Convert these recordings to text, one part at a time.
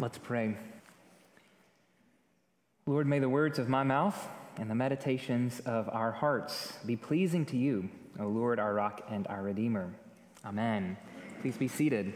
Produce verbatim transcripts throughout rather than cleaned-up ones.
Let's pray. Lord, may the words of my mouth and the meditations of our hearts be pleasing to you, O Lord, our rock and our redeemer. Amen. Please be seated.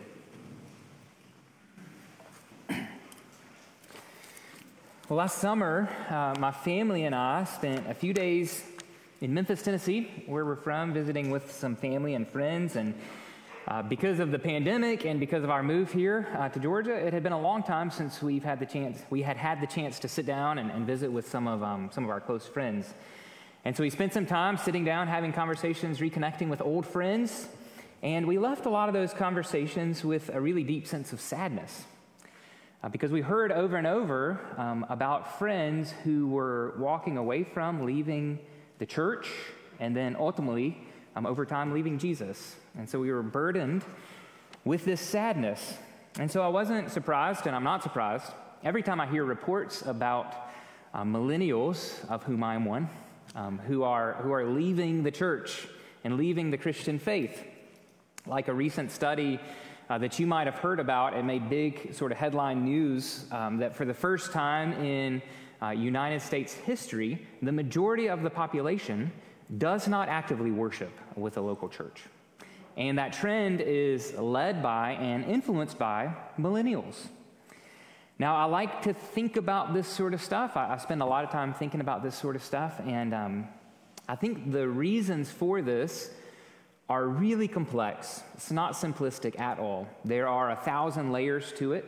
Well, last summer, uh, my family and I spent a few days in Memphis, Tennessee, where we're from, visiting with some family and friends. And uh, because of the pandemic and because of our move here uh, to Georgia, it had been a long time since we've had the chance. We had had the chance to sit down and, and visit with some of um, some of our close friends. And so we spent some time sitting down, having conversations, reconnecting with old friends. And we left a lot of those conversations with a really deep sense of sadness. Uh, because we heard over and over um, about friends who were walking away from, leaving the church, and then ultimately, um, over time, leaving Jesus. And so we were burdened with this sadness. And so I wasn't surprised, and I'm not surprised, every time I hear reports about uh, millennials, of whom I am one, um, who are who are leaving the church and leaving the Christian faith. Like a recent study Uh, that you might have heard about. It made big sort of headline news um, that for the first time in uh, United States history, the majority of the population does not actively worship with a local church. And that trend is led by and influenced by millennials. Now, I like to think about this sort of stuff. I, I spend a lot of time thinking about this sort of stuff, and um, I think the reasons for this are really complex. It's not simplistic at all. There are a thousand layers to it.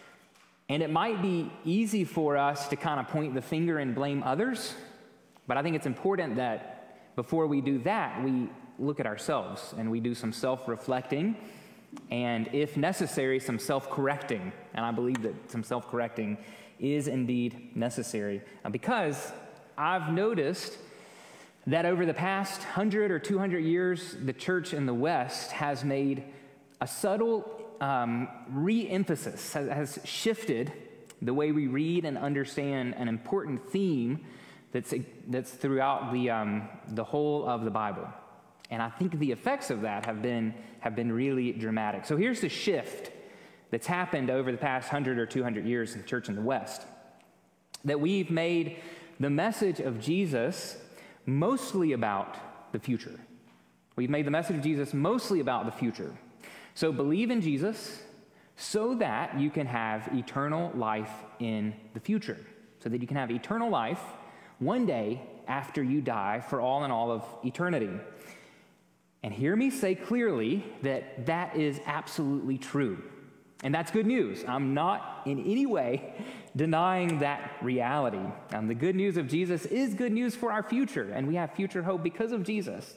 And it might be easy for us to kind of point the finger and blame others, but I think it's important that before we do that, we look at ourselves and we do some self-reflecting and, if necessary, some self-correcting. And I believe that some self-correcting is indeed necessary because I've noticed that over the past one hundred or two hundred years, the church in the West has made a subtle um, re-emphasis, has, has shifted the way we read and understand an important theme that's that's throughout the um, the whole of the Bible. And I think the effects of that have been have been really dramatic. So here's the shift that's happened over the past one hundred or two hundred years in the church in the West, that we've made the message of Jesus mostly about the future. We've made the message of Jesus mostly about the future. So believe in Jesus so that you can have eternal life in the future, so that you can have eternal life one day after you die for all in all of eternity. And hear me say clearly that that is absolutely true. And that's good news. I'm not in any way denying that reality. Um, the good news of Jesus is good news for our future, and we have future hope because of Jesus.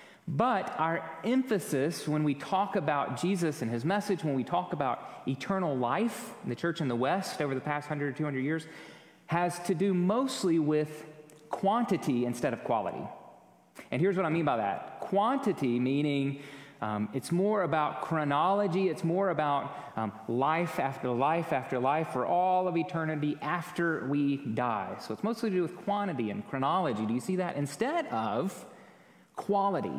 But our emphasis when we talk about Jesus and his message, when we talk about eternal life in the church in the West over the past one hundred or two hundred years, has to do mostly with quantity instead of quality. And here's what I mean by that. Quantity meaning Um, it's more about chronology. It's more about um, life after life after life for all of eternity after we die. So it's mostly to do with quantity and chronology. Do you see that? Instead of quality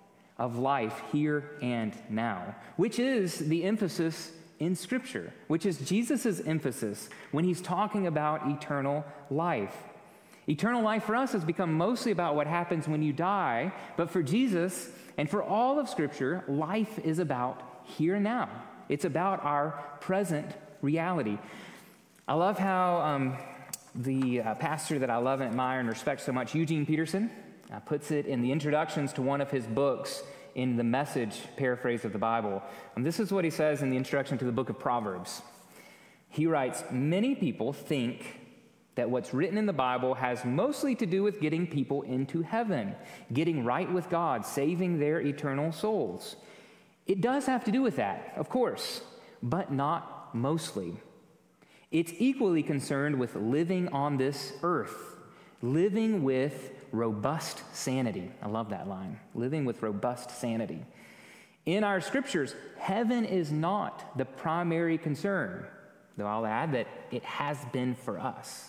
of life here and now, which is the emphasis in Scripture, which is Jesus' emphasis when he's talking about eternal life. Eternal life for us has become mostly about what happens when you die, but for Jesus and for all of Scripture, life is about here and now. It's about our present reality. I love how um, the uh, pastor that I love and admire and respect so much, Eugene Peterson, uh, puts it in the introductions to one of his books in the Message paraphrase of the Bible. And this is what he says in the introduction to the book of Proverbs. He writes, "Many people think that what's written in the Bible has mostly to do with getting people into heaven, getting right with God, saving their eternal souls. It does have to do with that, of course, but not mostly. It's equally concerned with living on this earth, living with robust sanity." I love that line, living with robust sanity. "In our scriptures, heaven is not the primary concern, though I'll add that it has been for us.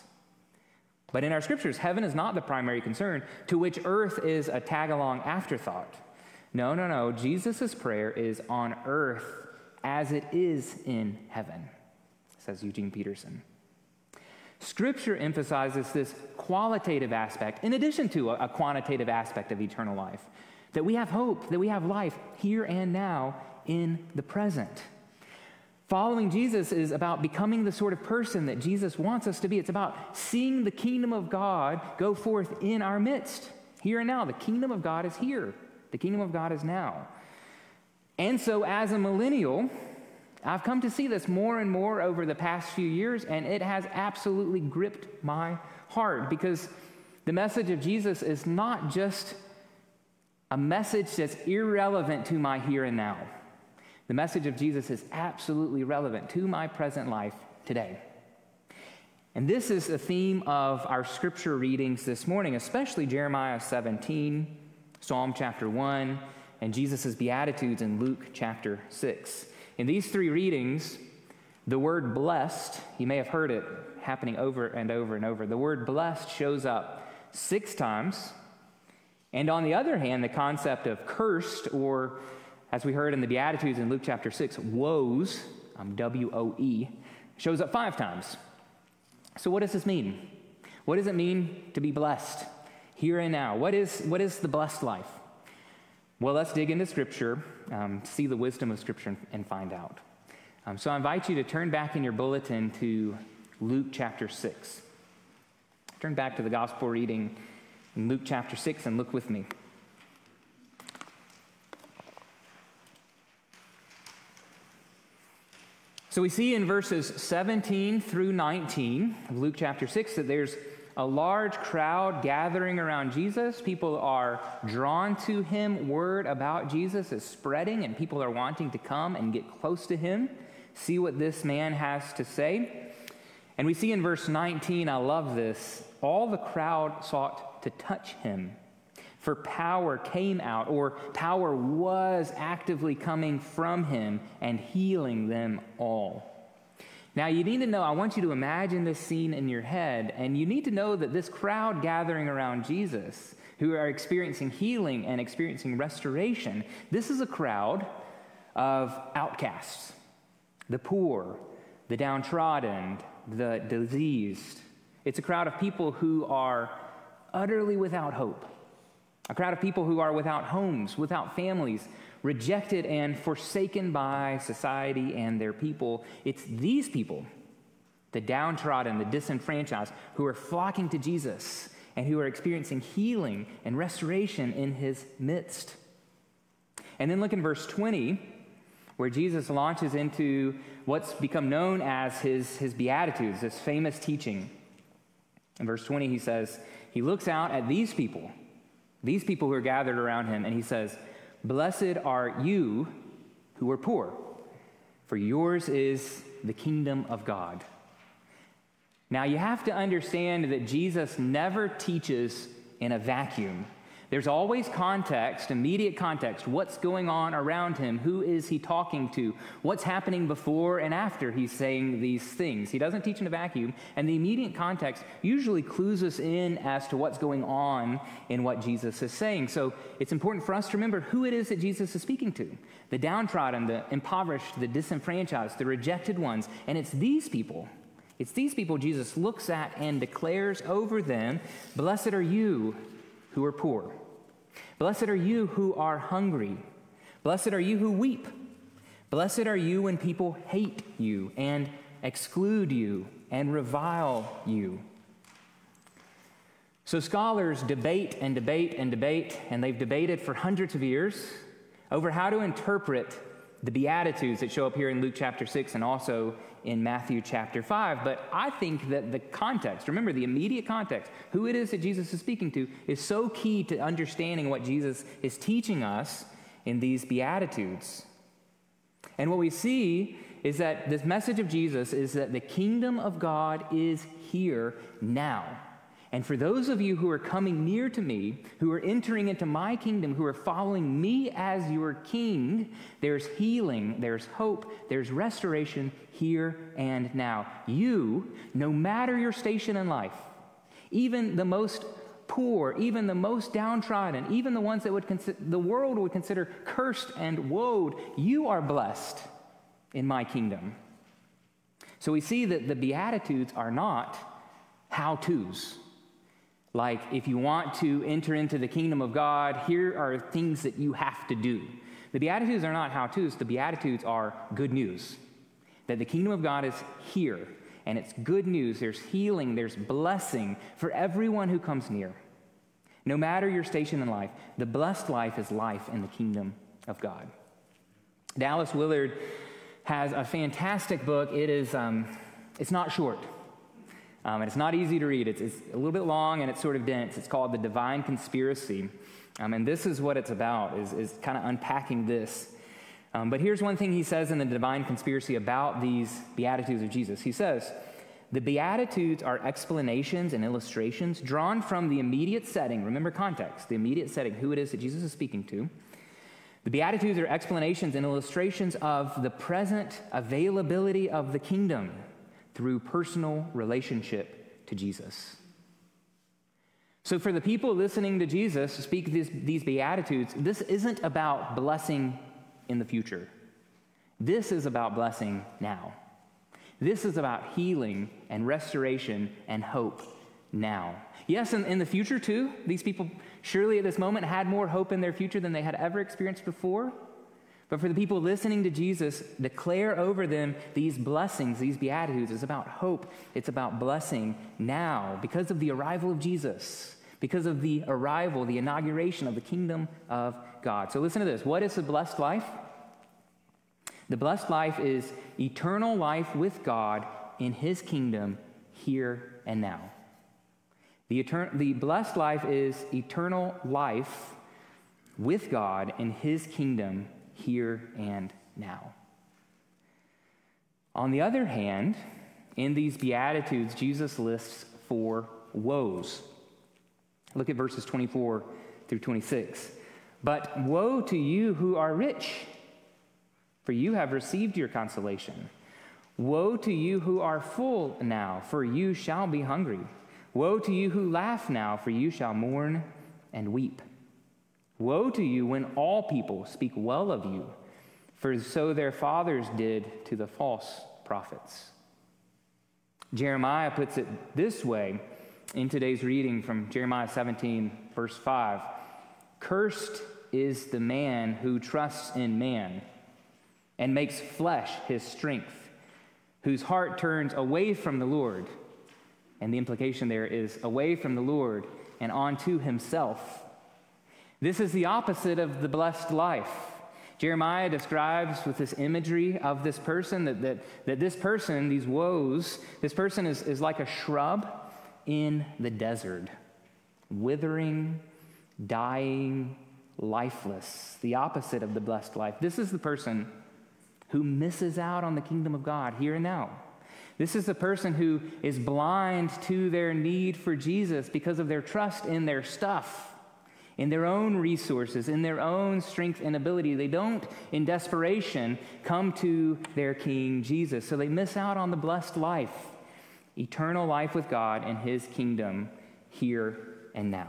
But in our scriptures, heaven is not the primary concern, to which earth is a tag-along afterthought. No, no, no. Jesus' prayer is on earth as it is in heaven. says Eugene Peterson. Scripture emphasizes this qualitative aspect in addition to a, a quantitative aspect of eternal life, that we have hope, that we have life here and now in the present. Following Jesus is about becoming the sort of person that Jesus wants us to be. It's about seeing the kingdom of God go forth in our midst, here and now. The kingdom of God is here. The kingdom of God is now. And so as a millennial, I've come to see this more and more over the past few years, and it has absolutely gripped my heart, because the message of Jesus is not just a message that's irrelevant to my here and now. The message of Jesus is absolutely relevant to my present life today. And this is the theme of our scripture readings this morning, especially Jeremiah seventeen, Psalm chapter one, and Jesus' Beatitudes in Luke chapter six. In these three readings, the word blessed, you may have heard it happening over and over and over. The word blessed shows up six times. And on the other hand, the concept of cursed, or as we heard in the Beatitudes in Luke chapter six, woes, um, W O E, shows up five times. So what does this mean? What does it mean to be blessed here and now? What is, what is the blessed life? Well, let's dig into Scripture, um, see the wisdom of Scripture, and, and find out. Um, so I invite you to turn back in your bulletin to Luke chapter six. Turn back to the gospel reading in Luke chapter six and look with me. So we see in verses seventeen through nineteen of Luke chapter six that there's a large crowd gathering around Jesus. People are drawn to him. Word about Jesus is spreading, and people are wanting to come and get close to him, see what this man has to say. And we see in verse nineteen, I love this, all the crowd sought to touch him, for power came out, or power was actively coming from him and healing them all. Now, you need to know, I want you to imagine this scene in your head, and you need to know that this crowd gathering around Jesus, who are experiencing healing and experiencing restoration, this is a crowd of outcasts, the poor, the downtrodden, the diseased. It's a crowd of people who are utterly without hope. A crowd of people who are without homes, without families, rejected and forsaken by society and their people. It's these people, the downtrodden, the disenfranchised, who are flocking to Jesus and who are experiencing healing and restoration in his midst. And then look in verse twenty, where Jesus launches into what's become known as his, his Beatitudes, this famous teaching. In verse twenty, he says, he looks out at these people, these people who are gathered around him, and he says, "Blessed are you who are poor, for yours is the kingdom of God." Now, you have to understand that Jesus never teaches in a vacuum. There's always context, immediate context. What's going on around him? Who is he talking to? What's happening before and after he's saying these things? He doesn't teach in a vacuum, and the immediate context usually clues us in as to what's going on in what Jesus is saying. So it's important for us to remember who it is that Jesus is speaking to. The downtrodden, the impoverished, the disenfranchised, the rejected ones. And it's these people, it's these people Jesus looks at and declares over them, "Blessed are you who are poor. Blessed are you who are hungry. Blessed are you who weep. Blessed are you when people hate you and exclude you and revile you." So scholars debate and debate and debate, and they've debated for hundreds of years over how to interpret the Beatitudes that show up here in Luke chapter six and also in Matthew chapter five. But I think that the context, remember the immediate context, who it is that Jesus is speaking to, is so key to understanding what Jesus is teaching us in these Beatitudes. And what we see is that this message of Jesus is that the kingdom of God is here now. And for those of you who are coming near to me, who are entering into my kingdom, who are following me as your king, there's healing, there's hope, there's restoration here and now. You, no matter your station in life, even the most poor, even the most downtrodden, even the ones that would consider, the world would consider cursed and woed, you are blessed in my kingdom. So we see that the Beatitudes are not how-tos. Like, if you want to enter into the kingdom of God, here are things that you have to do. The Beatitudes are not how-tos. The Beatitudes are good news. That the kingdom of God is here, and it's good news. There's healing, there's blessing for everyone who comes near. No matter your station in life, the blessed life is life in the kingdom of God. Dallas Willard has a fantastic book. It is, um, it's not short. Um, and it's not easy to read. It's, it's a little bit long and it's sort of dense. It's called The Divine Conspiracy. Um, and this is what it's about, is, is kind of unpacking this. Um, but here's one thing he says in The Divine Conspiracy about these Beatitudes of Jesus. He says, the Beatitudes are explanations and illustrations drawn from the immediate setting. Remember context, the immediate setting, who it is that Jesus is speaking to. The Beatitudes are explanations and illustrations of the present availability of the kingdom through personal relationship to Jesus. So for the people listening to Jesus speak these, these Beatitudes, this isn't about blessing in the future. This is about blessing now. This is about healing and restoration and hope now. Yes, in, in the future too, these people surely at this moment had more hope in their future than they had ever experienced before. But for the people listening to Jesus, declare over them these blessings, these Beatitudes. It's about hope. It's about blessing now because of the arrival of Jesus, because of the arrival, the inauguration of the kingdom of God. So listen to this. What is the blessed life? The blessed life is eternal life with God in his kingdom here and now. The, etern- the blessed life is eternal life with God in his kingdom here and now. On the other hand, in these Beatitudes, Jesus lists four woes. Look at verses twenty-four through twenty-six. But woe to you who are rich, for you have received your consolation. Woe to you who are full now, for you shall be hungry. Woe to you who laugh now, for you shall mourn and weep. Woe to you when all people speak well of you, for so their fathers did to the false prophets. Jeremiah puts it this way in today's reading from Jeremiah seventeen, verse five. Cursed is the man who trusts in man and makes flesh his strength, whose heart turns away from the Lord. And the implication there is away from the Lord and onto himself. This is the opposite of the blessed life. Jeremiah describes with this imagery of this person that, that, that this person, these woes, this person is, is like a shrub in the desert, withering, dying, lifeless, the opposite of the blessed life. This is the person who misses out on the kingdom of God here and now. This is the person who is blind to their need for Jesus because of their trust in their stuff, in their own resources, in their own strength and ability. They don't, in desperation, come to their King Jesus. So they miss out on the blessed life, eternal life with God and his kingdom here and now.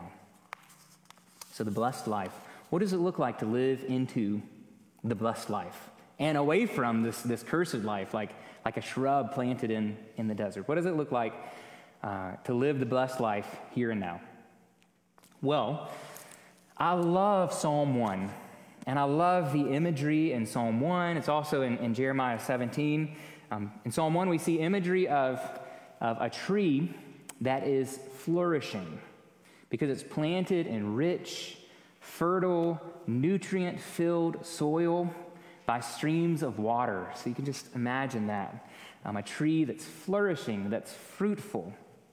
So the blessed life. What does it look like to live into the blessed life and away from this, this cursed life, like, like a shrub planted in, in the desert? What does it look like uh, to live the blessed life here and now? Well, I love Psalm one, and I love the imagery in Psalm one. It's also in, in Jeremiah seventeen. Um, in Psalm one, we see imagery of, of a tree that is flourishing because it's planted in rich, fertile, nutrient-filled soil by streams of water. So you can just imagine that. Um, a tree that's flourishing, that's fruitful.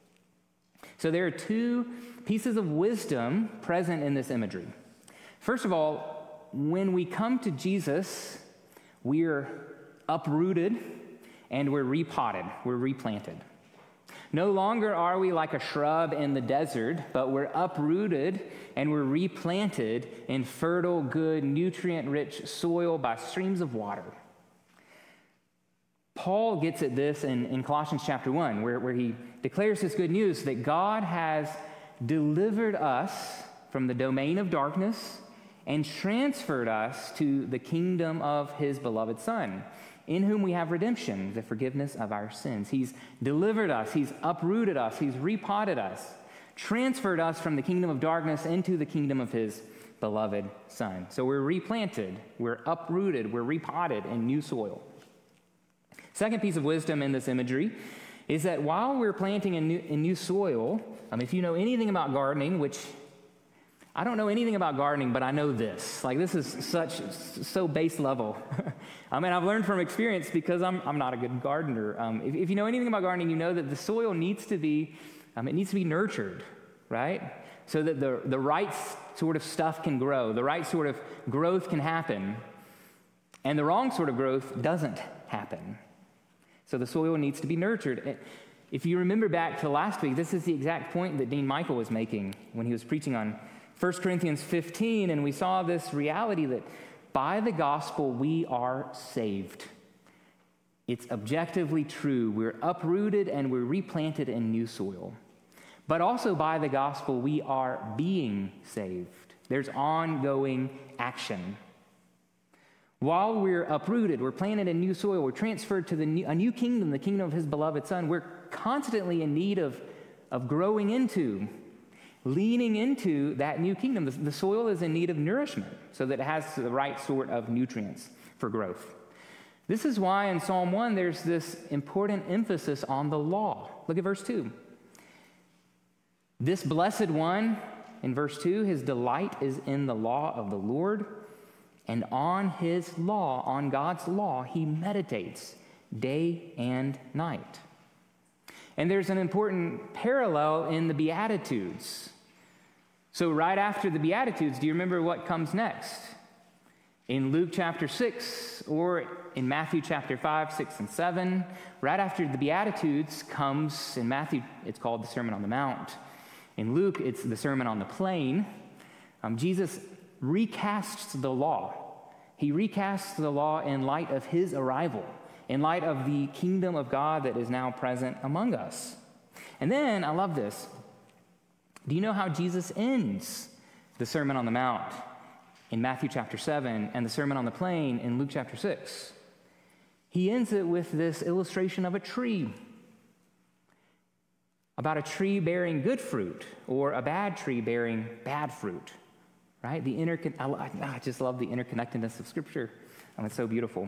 So there are two pieces of wisdom present in this imagery. First of all, when we come to Jesus, we're uprooted and we're repotted, we're replanted. No longer are we like a shrub in the desert, but we're uprooted and we're replanted in fertile, good, nutrient-rich soil by streams of water. Paul gets at this in, in Colossians chapter one, where, where he declares this good news that God has delivered us from the domain of darkness and transferred us to the kingdom of his beloved Son. in whom we have redemption, the forgiveness of our sins. He's delivered us, he's uprooted us, he's repotted us, transferred us from the kingdom of darkness into the kingdom of his beloved Son. So we're replanted, we're uprooted, we're repotted in new soil. Second piece of wisdom in this imagery is that while we're planting in new, in new soil, um, if you know anything about gardening, which I don't know anything about gardening, but I know this. Like, this is such, so base level. I mean, I've learned from experience because I'm I'm not a good gardener. Um, if, if you know anything about gardening, you know that the soil needs to be, um, it needs to be nurtured, right? So that the, the right sort of stuff can grow, the right sort of growth can happen, and the wrong sort of growth doesn't happen. So the soil needs to be nurtured. If you remember back to last week, this is the exact point that Dean Michael was making when he was preaching on First Corinthians fifteen, and we saw this reality that by the gospel we are saved. It's objectively true. We're uprooted and we're replanted in new soil. But also by the gospel we are being saved. There's ongoing action. While we're uprooted, we're planted in new soil, we're transferred to the new, a new kingdom, the kingdom of his beloved Son. We're constantly in need of, of growing into, leaning into that new kingdom. The, the soil is in need of nourishment so that it has the right sort of nutrients for growth. This is why in Psalm one there's this important emphasis on the law. Look at verse two. This blessed one, in verse two, his delight is in the law of the Lord, and on his law, on God's law, he meditates day and night. And there's an important parallel in the Beatitudes. So right after the Beatitudes, do you remember what comes next? In Luke chapter six, or in Matthew chapter five, six, and seven, right after the Beatitudes comes, in Matthew, it's called the Sermon on the Mount. In Luke, it's the Sermon on the Plain. Um, Jesus recasts the law. He recasts the law in light of his arrival, in light of the kingdom of God that is now present among us. And then, I love this. Do you know how Jesus ends the Sermon on the Mount in Matthew chapter seven and the Sermon on the Plain in Luke chapter six? He ends it with this illustration of a tree, about a tree bearing good fruit or a bad tree bearing bad fruit, right? The intercon- I, I just love the interconnectedness of Scripture. Um, it's so beautiful.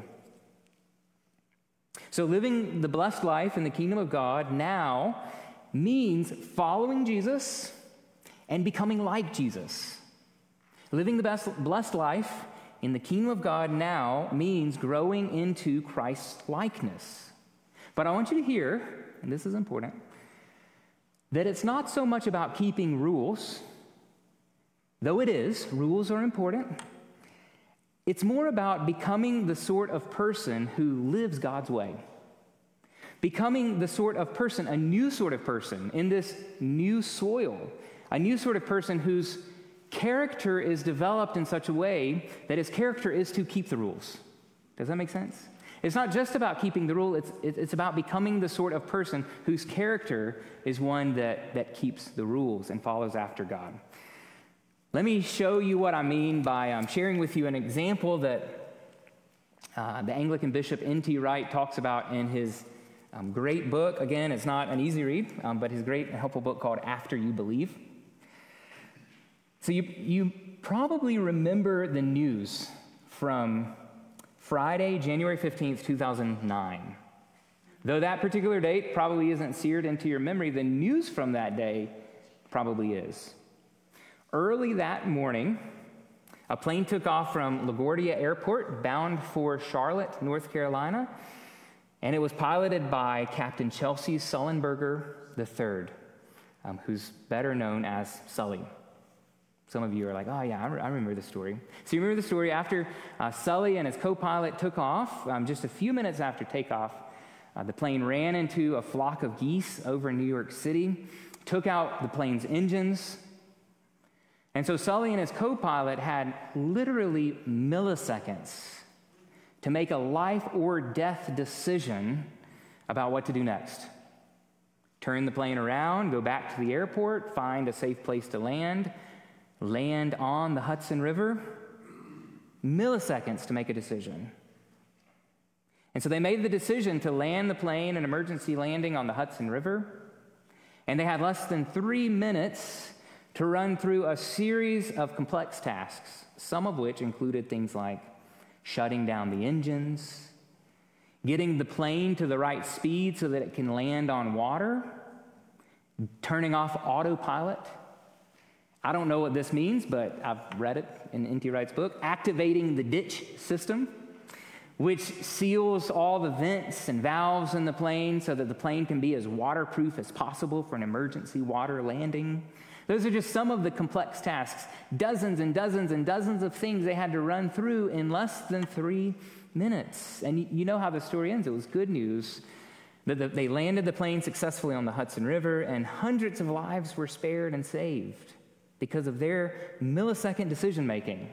So living the blessed life in the kingdom of God now means following Jesus and becoming like Jesus. Living the best, blessed life in the kingdom of God now means growing into Christ's likeness. But I want you to hear, and this is important, that it's not so much about keeping rules, though it is, rules are important. It's more about becoming the sort of person who lives God's way. Becoming the sort of person, a new sort of person in this new soil, a new sort of person whose character is developed in such a way that his character is to keep the rules. Does that make sense? It's not just about keeping the rule, it's, it's about becoming the sort of person whose character is one that, that keeps the rules and follows after God. Let me show you what I mean by um, sharing with you an example that uh, the Anglican Bishop N T Wright talks about in his um, great book. Again, it's not an easy read, um, but his great and helpful book called After You Believe. So you, you probably remember the news from Friday, January fifteenth, two thousand nine. Though that particular date probably isn't seared into your memory, the news from that day probably is. Early that morning, a plane took off from LaGuardia Airport bound for Charlotte, North Carolina, and it was piloted by Captain Chelsea Sullenberger the third, um, who's better known as Sully. Some of you are like, oh yeah, I, re- I remember the story. So you remember the story after uh, Sully and his co-pilot took off, um, just a few minutes after takeoff, uh, the plane ran into a flock of geese over in New York City, took out the plane's engines. And so Sully and his co-pilot had literally milliseconds to make a life or death decision about what to do next. Turn the plane around, go back to the airport, find a safe place to land, land on the Hudson River. Milliseconds to make a decision. And so they made the decision to land the plane, an emergency landing on the Hudson River. And they had less than three minutes to run through a series of complex tasks, some of which included things like shutting down the engines, getting the plane to the right speed so that it can land on water, turning off autopilot. I don't know what this means, but I've read it in N T Wright's book. Activating the ditch system, which seals all the vents and valves in the plane so that the plane can be as waterproof as possible for an emergency water landing. Those are just some of the complex tasks, dozens and dozens and dozens of things they had to run through in less than three minutes. And you know how the story ends. It was good news that they landed the plane successfully on the Hudson River, and hundreds of lives were spared and saved because of their millisecond decision-making.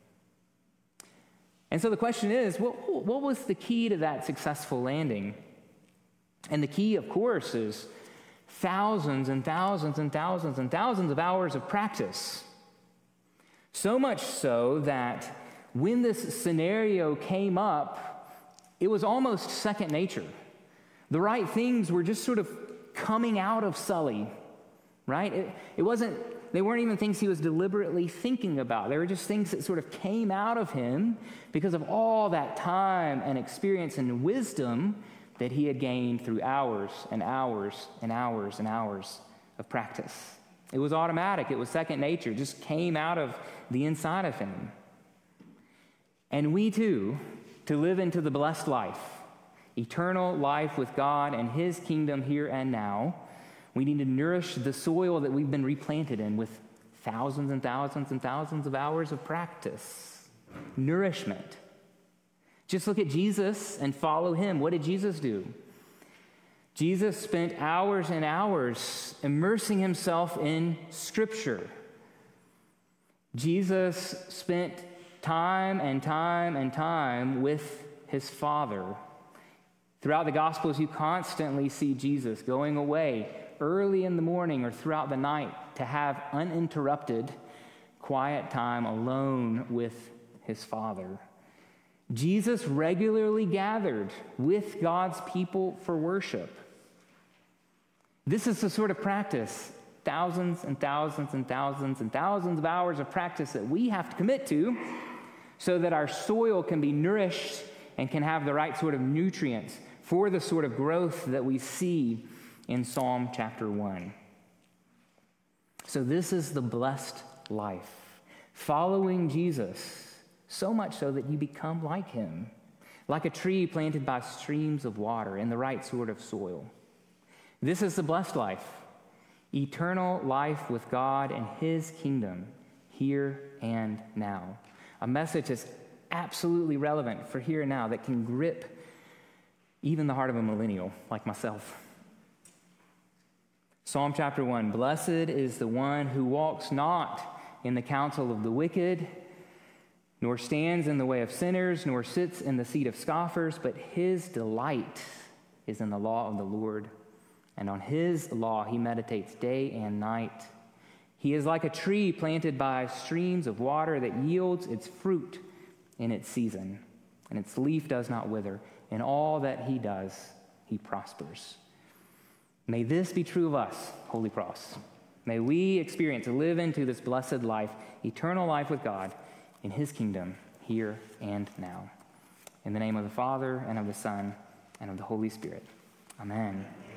And so the question is, what, what was the key to that successful landing? And the key, of course, is thousands and thousands and thousands and thousands of hours of practice. So much so that when this scenario came up, it was almost second nature. The right things were just sort of coming out of Sully, right? It, it wasn't, they weren't even things he was deliberately thinking about. They were just things that sort of came out of him because of all that time and experience and wisdom that he had gained through hours and hours and hours and hours of practice. It was automatic. It was second nature. It just came out of the inside of him. And we too, to live into the blessed life, eternal life with God and his kingdom here and now, we need to nourish the soil that we've been replanted in with thousands and thousands and thousands of hours of practice. Nourishment. Just look at Jesus and follow him. What did Jesus do? Jesus spent hours and hours immersing himself in Scripture. Jesus spent time and time and time with his Father. Throughout the Gospels, you constantly see Jesus going away early in the morning or throughout the night to have uninterrupted, quiet time alone with his Father. Jesus regularly gathered with God's people for worship. This is the sort of practice, thousands and thousands and thousands and thousands of hours of practice that we have to commit to so that our soil can be nourished and can have the right sort of nutrients for the sort of growth that we see in Psalm chapter one. So this is the blessed life, following Jesus, so much so that you become like him, like a tree planted by streams of water in the right sort of soil. This is the blessed life, eternal life with God and his kingdom here and now. A message that's absolutely relevant for here and now that can grip even the heart of a millennial like myself. Psalm chapter one, blessed is the one who walks not in the counsel of the wicked, nor stands in the way of sinners, nor sits in the seat of scoffers, but his delight is in the law of the Lord, and on his law he meditates day and night. He is like a tree planted by streams of water that yields its fruit in its season, and its leaf does not wither. In all that he does, he prospers. May this be true of us, Holy Cross. May we experience and live into this blessed life, eternal life with God in his kingdom here and now. In the name of the Father, and of the Son, and of the Holy Spirit. Amen.